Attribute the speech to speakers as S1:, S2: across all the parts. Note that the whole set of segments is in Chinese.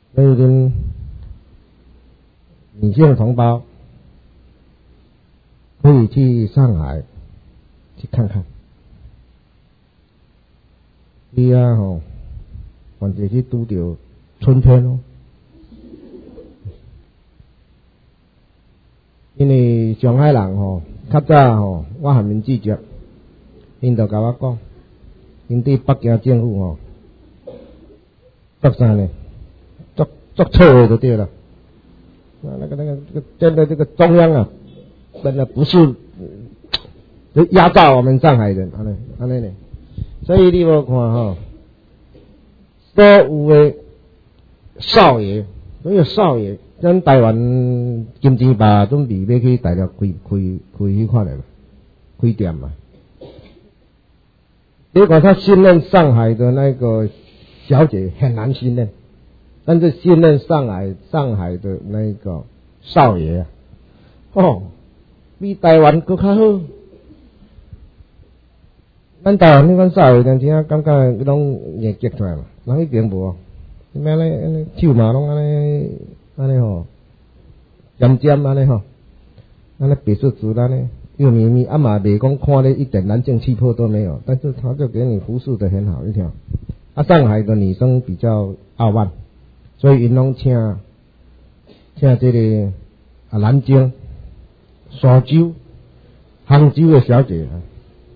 S1: 所以跟女性同胞可以去上海去看看。你啊吼，反正去拄着春天哦。因为上海人吼，较早吼，我还没记着，因就甲我讲，因对北京政府吼，做啥呢？做错的就对了。那个真的这个中央啊，真的不是压榨我们上海人，安尼呢。所以你无看吼，所有的少爷，所有少爷，咱台湾金钱豹准备要去大陆开迄款的嘛，开店嘛。结果他信任上海的那个小姐很难信任，但是信任上海的那个少爷啊，比台湾更较好。咱台湾迄款少爷，真正感觉拢硬激出来嘛，人迄边无，什么安尼手嘛拢安尼吼，尖尖安尼吼，安尼别墅住安尼，又咪咪啊嘛袂讲看咧一点男性气魄都没有，但是他就给你服侍得很好一条。啊，上海的女生比较傲慢，所以因拢请这个南京、苏州、杭州的小姐啊。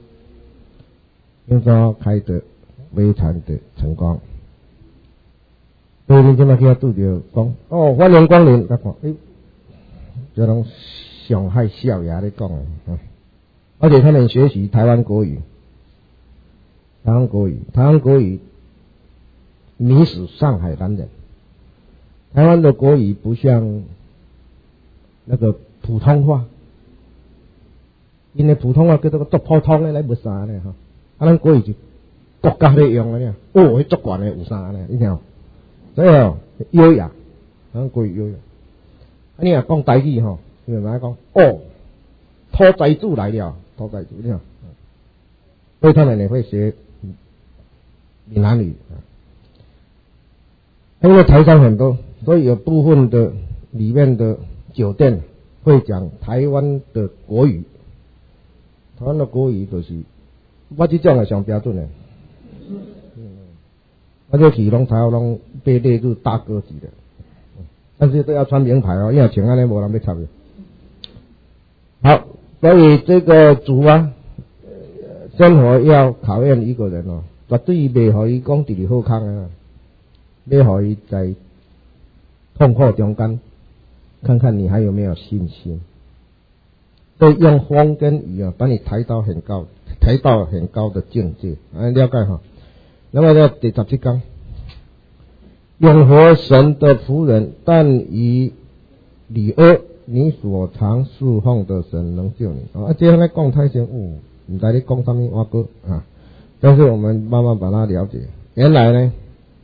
S1: 听说开得非常的成功，所以你今麦去拄着讲欢迎光临，甲看，这种上海少爷咧讲的，而且他们学习台湾国语，台湾国语迷死上海男人。台湾的国语不像那个普通话，因为普通话叫做做普通的来不啥呢哈。咱国语就国家咧用的呢，迄足悬的有啥呢？你听，所以优雅，咱国语优雅。你若讲台语吼，你就来讲土财主来了，土财主，你听，所以他们也会学闽南语。因为台商很多，所以有部分的里面的酒店会讲台湾的国语，台湾的国语就是。我这种的上标准的，我这去拢台拢被列入大哥级的，但是都要穿名牌哦，因为穿安尼无人要插的。好，所以这个主啊，生活要考验一个人哦，绝对袂互伊讲直直好康啊，要互伊在痛苦中间，看看你还有没有信心。所以用风跟雨啊，把你抬到很高的境界，了解哈。那么在第17章，永活神的仆人，但以理阿你所常侍奉的神能救你这样来讲太深不知道你讲什么话歌啊，但是我们慢慢把它了解。原来呢，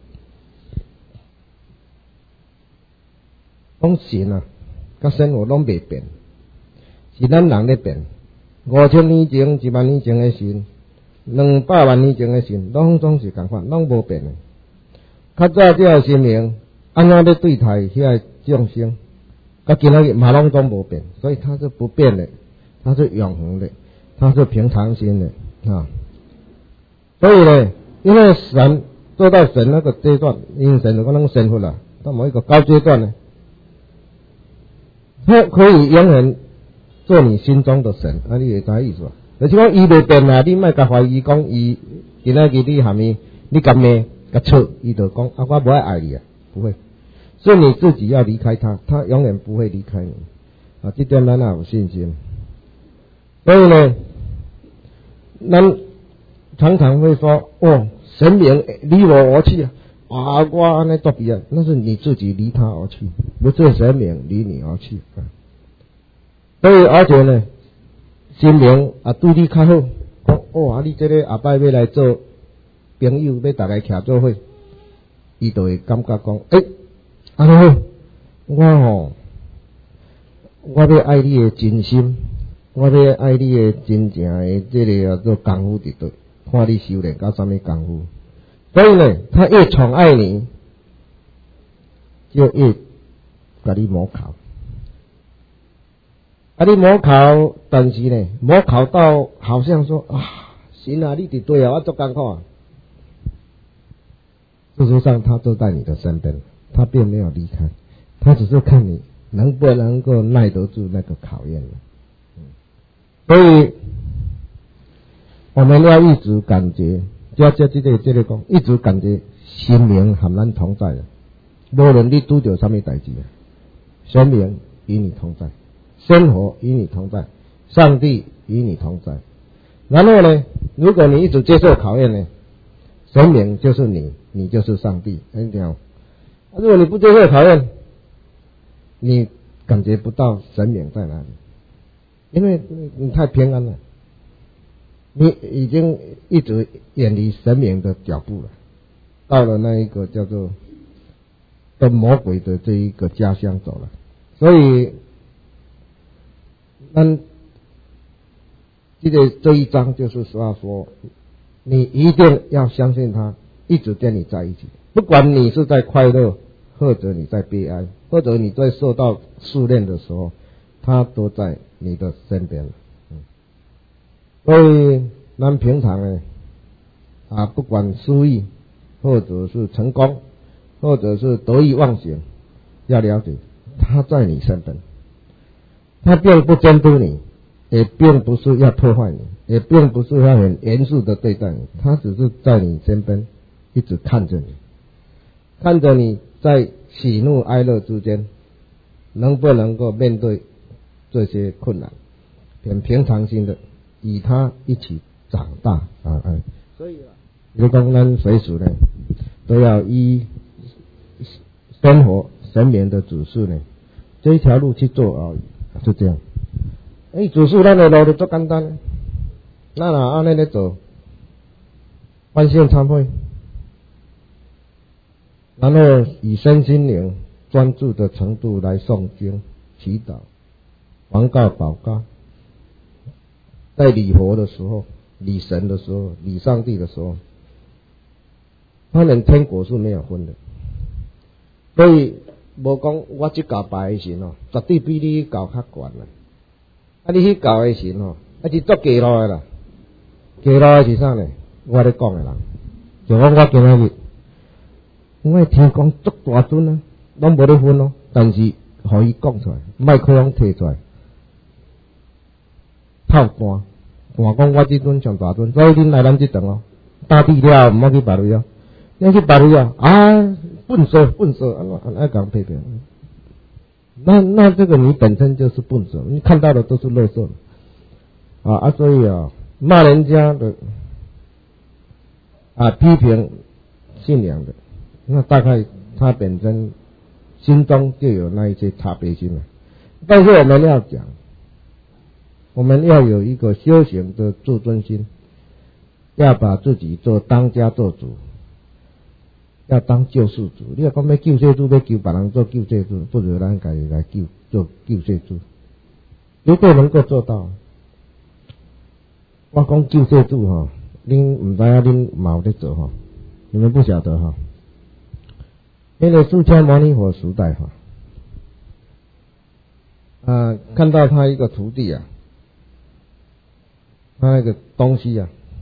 S1: 讲神啊，甲生活拢袂变。是咱人咧变，5000年前、10000年前的神，200万年前的神，拢总是共款，拢无变的。较早这个神明安怎要对待遐个众生，甲今仔日嘛拢总无变，所以它是不变的，它是永恒的，它是平常心的啊。所以呢，因为神做到神那个阶段，因为神有可能升佛了，到某一个高阶段呢，它可以永远做你心中的神，你会知意思吧？就是讲伊袂变啊，你莫甲怀疑讲伊今仔日你喊伊，你敢骂甲错，伊就讲我不爱你啊，不会，是你自己要离开他，他永远不会离开你这点咱也有信心。所以呢，咱常常会说神明离我而去我安尼作弊啊，那是你自己离他而去，不是神明离你而去所以而且呢，神明对你较好，讲你这个下摆要来做朋友，要大家徛做伙，伊就会感觉讲，安尼好，我要爱你的真心，我要爱你的真正的这个做功夫伫倒，看你修炼到什么功夫。所以呢，他越宠爱你， 就越甲你模考。你模考，但是呢，模考到好像说啊，神啊，你伫对啊，我做艰苦啊。事实上，他就在你的身边，他并没有离开，他只是看你能不能够耐得住那个考验了。所以，我们要一直感觉，这个讲，一直感觉神明和咱同在的，无论你拄着什么代志，神明与你同在。生活与你同在，上帝与你同在。然后呢，如果你一直接受考验呢，神明就是你，你就是上帝。你听，如果你不接受考验，你感觉不到神明在哪里，因为你太平安了，你已经一直远离神明的脚步了，到了那一个叫做跟魔鬼的这一个家乡走了。所以这一章就是说，你一定要相信他一直跟你在一起，不管你是在快乐，或者你在悲哀，或者你在受到试炼的时候，他都在你的身边。所以咱平常呢，不管失意，或者是成功，或者是得意忘形，要了解他在你身边，他并不监督你，也并不是要破坏你，也并不是要很严肃的对待你，他只是在你身边一直看着你，看着你在喜怒哀乐之间能不能够面对这些困难，很平常心的与他一起长大。所以如果咱随时呢都要依生活神明的指示呢，这一条路去做而已，就这样。指示咱的路就足简单的，咱若按呢咧做，万圣忏悔，然后以身心灵专注的程度来诵经、祈祷、祷告，在礼佛的时候、礼神的时候、礼上帝的时候，他们天国是没有分的。所以无讲我去教别的神绝对比你教较悬啦。你去教的神是做记录的啦，记录的是啥呢？我咧讲的人，就讲我今仔日，我天公足大尊啊，拢无咧分但是互伊讲出来，麦克风摕出来，透单讲我这尊上大尊，所以恁来咱这场打地了，唔好去别位你去别位笨手，安讲批评。那这个你本身就是笨手，你看到的都是垃圾所以骂人家的批评信仰的，那大概他本身心中就有那一些差别心了。但是我们要讲，我们要有一个修行的自尊心，要把自己做当家做主，要当救世主。你若讲要救世主，要救别人做救世主，不如咱家己来做救世主，绝对能够做到。我讲救世主恁唔知恁嘛有在做你们不晓得那个释迦牟尼佛时代看到他一个徒弟他那个东西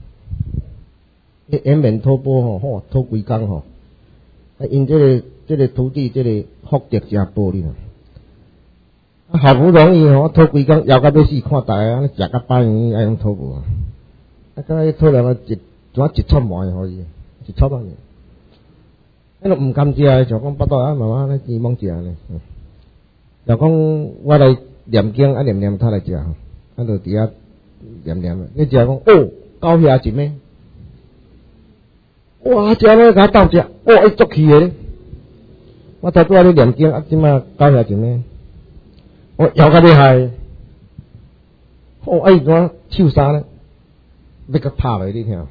S1: 延绵托钵拖几工因这个徒弟这个福德真薄哩好不容易拖几工摇到要死，看大家食到饱圆爱用拖无刚拖了一撮糜可以，一撮多年，那唔甘食的，就讲巴肚慢慢咧急忙食呢。就讲我来念经念他来食就伫遐念你食讲高遐一咩？哇！食咧甲斗食，足气的咧！我头拄仔咧念经即马高遐一咩？摇到厉害！伊怎手沙咧？要甲拍落你听。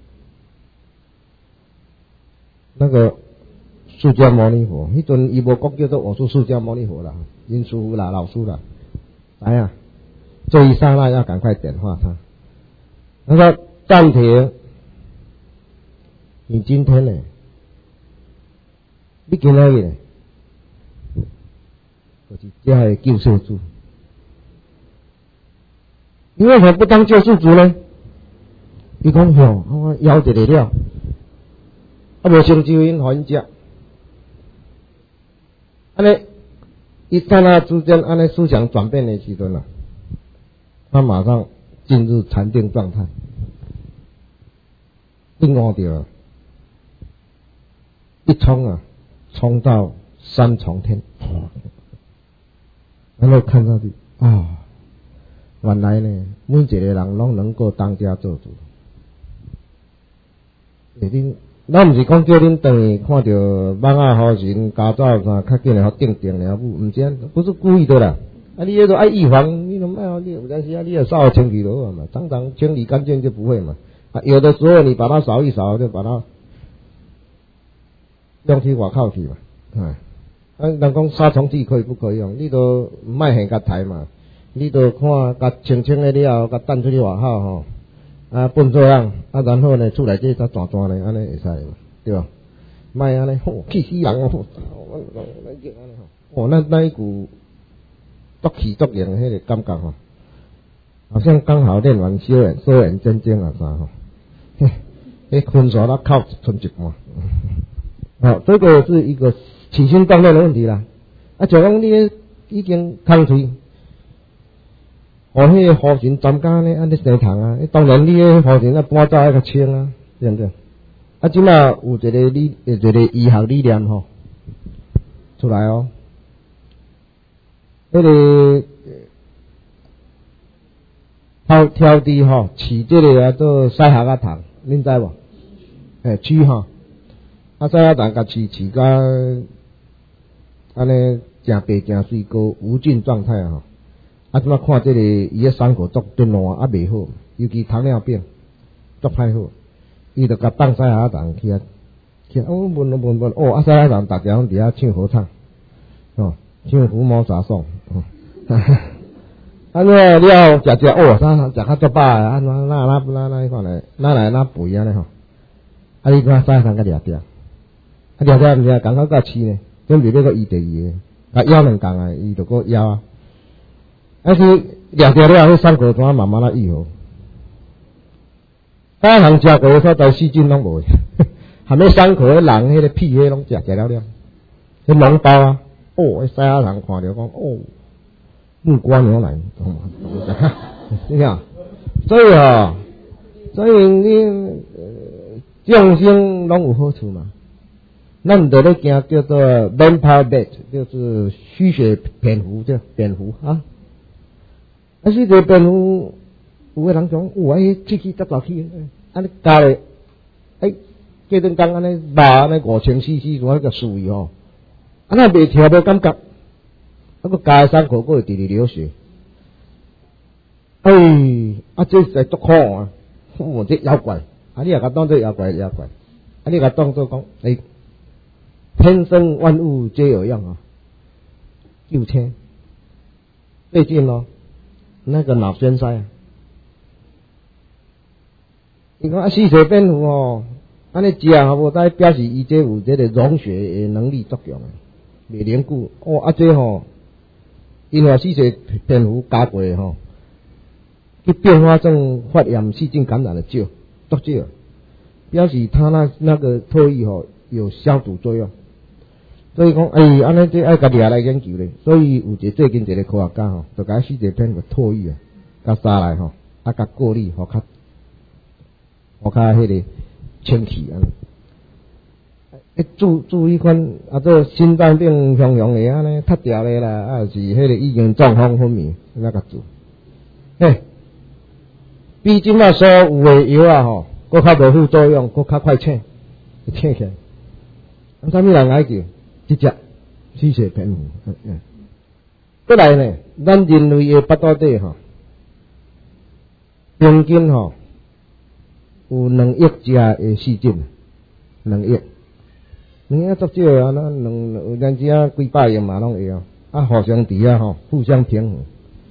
S1: 那个释迦牟尼佛，迄阵伊无讲叫做我是释迦牟尼佛啦，因师傅啦、老师啦，来这一刹那要赶快点化他。他说暂停，你今天呢？你今仔日呢？ 就是这个救世主。你为什么不当救世主呢？伊讲吼，我枵一个了，无成就因，互因食。安尼，一刹那之间，安尼思想转变的时阵啊，他马上进入禅定状态，定悟着，一冲啊，冲到三重天，然后看上去啊，原来呢，每一个人拢能够当家做主。咱毋是讲叫恁等于看到蠓仔好神家早啥较紧的互定定了，毋是安，不是故意的啦。啊，你迄个爱预防，你都卖哦，你有阵时啊，你也扫清理就好嘛，常常清理干净就不会嘛。啊，有的时候你把它扫一扫，就把它用去外口去嘛。人讲杀虫剂可以不可以用？你都卖现甲台嘛，你都看甲清清的了，甲弹出去外口吼。啊，笨做人啊，然后呢，出来这才转转呢，安尼会使嘛，对吧？卖安尼，气死人哦！那一股作气作型迄个感觉吼，好像刚好练完修眼真经啊啥吼，迄分数那靠存一半。好，这个是一个起心动念的问题啦。啊，就讲你已经空嘴。迄个好神专家呢，安尼生虫啊！当然，你迄好神啊，搬走迄个清啊，对不对？啊，即马有一个医学理念吼，出来哦。迄个挑滴吼，饲这个做西夏啊虫，恁知无？蛆吼，啊西夏虫甲饲甲安尼真白真水高无菌状态吼。啊，即马看这个伊个伤口足对烂啊袂好，尤其糖尿病足歹好，伊就甲放西夏虫去啊，问哦，啊西夏虫逐条伫遐唱合唱，唱伏魔啥颂，安尼了食哦，啥食较足饱啊，安怎那看来，那肥安尼吼，啊你看西夏虫甲掠掉，啊掠掉毋是刚刚甲饲呢，准备要个医第二个，啊咬两工啊，伊就个咬啊。但是掠掉了，迄伤口怎慢慢来愈合。大行食过所在细菌拢无，含迄伤口迄人迄个屁迄拢食了了，迄脓包啊，哦，西夏人看着讲哦，木瓜牛奶，你看，所以你众生拢有好处嘛。咱就咧惊叫做 vampire bat， 就是吸血蝙蝠，叫蝙蝠啊。啊，是个蝙蝠，有个人讲，哇，迄气杂气，安尼加咧，过阵工安尼肉安尼5000cc，我迄个输伊吼，安尼袂跳无感觉，啊个加伤口个会直直流血，这实在足苦啊！这妖怪，你也甲当做妖怪，你甲当做讲，天生万物皆有用啊，救青，最近咯。那个脑栓塞啊，你看吸血蝙蝠哦，安尼食啊，无在表示伊这有这个溶血的能力作用啊，袂凝固这吼，因为吸血蝙蝠加过吼，去变化成发炎细菌感染的少，足少，表示它那个唾液吼有消毒作用。所以讲，安尼这爱家己也来研究咧。所以有最近一个科学家吼，就甲吸血蝙蝠唾液啊，甲沙来吼，甲过滤，互较迄个清气安尼。注意看做心脏病雄雄的安尼脱掉咧啦，是迄个已经中风昏迷那个做。比即马所有的药啊吼，佫较无副作用，佫较快醒，醒起来。啥物人爱叫？一只吸血蝙蝠，过来呢，咱人类的腹肚底吼，平均吼有2亿只的细菌，2亿足少啊，咱有阵时啊几百亿嘛拢会互相伫啊吼，互相平衡。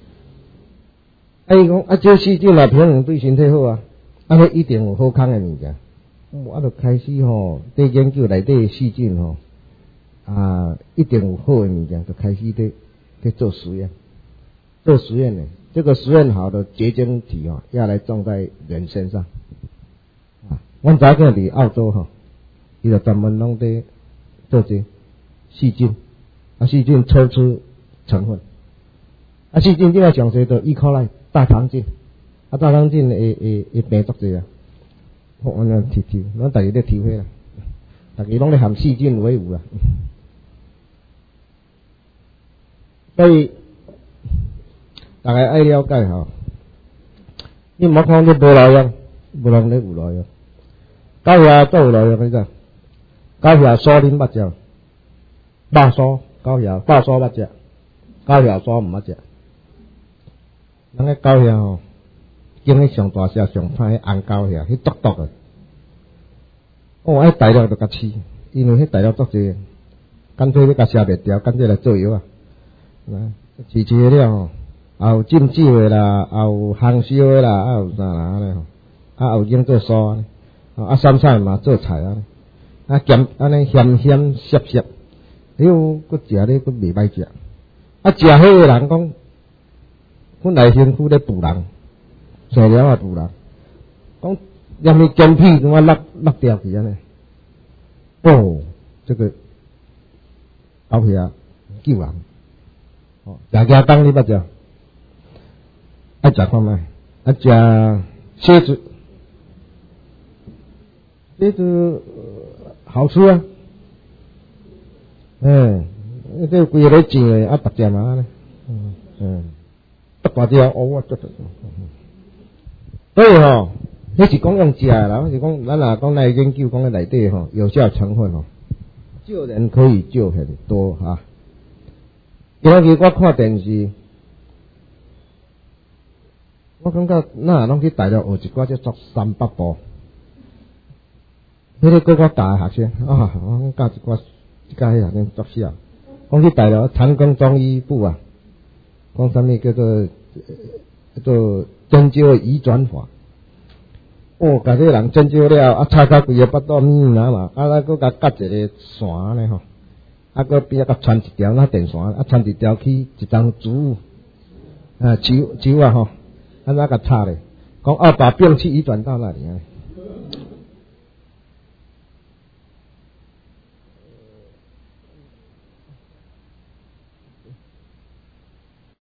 S1: 伊讲这细菌啊平衡对身体好啊，迄一定有好康的物件。就开始吼，在研究内底的细菌吼。一定有好的物件，就开始在去做实验。做实验呢，这个实验好的结晶体要来种在人身上。阮早个伫澳洲伊就专门拢在做这细菌，细菌抽出成分，细菌即个上侪都E. coli 大肠菌，大肠菌会病毒济啊，我咱提，咱大家咧体会啦，大家拢咧含细菌为伍啦，所以大家爱了解你莫讲你无路用，无人咧有路用。狗遐都有路用，你知？狗遐锁恁捌食，肉锁狗遐，肉锁捌食，狗遐锁毋捌食。咱个狗遐经迄上大声上歹，红狗遐，迄毒毒诶。迄大料就甲饲，因为迄大料足济，干脆你甲吃袂掉，干脆来做药啊。饲了也有浸酒诶啦，也有烘烧诶啦，也有啥啦安尼有用做酥安尼。酸菜嘛做菜咸安尼咸咸涩涩，哎呦，佫食咧佫袂歹食。食好诶人讲，本来身躯咧补人，材料也补人，讲要咪健脾怎么落掉去安尼？这个狗皮救人，食鸡蛋你捌食？爱食看卖，食蝎子。这个好吃啊，这规个咧煎诶，逐只嘛咧，大只乌所以迄是讲用食诶啦，是讲咱若讲来研究讲内底有效成分救人可以救很多今日我看电视，我感觉咱拢去大陆学一寡叫做三八步。迄个我大学生我教一寡迄学生作笑，讲去大陆成功中医部讲啥物叫做针灸移转法。甲这个人针灸了，插到规个腹肚嘛，佫甲夹一个线咧佫边甲穿一条电线，穿一条去一张竹球安怎甲插咧？讲把病气移转到那里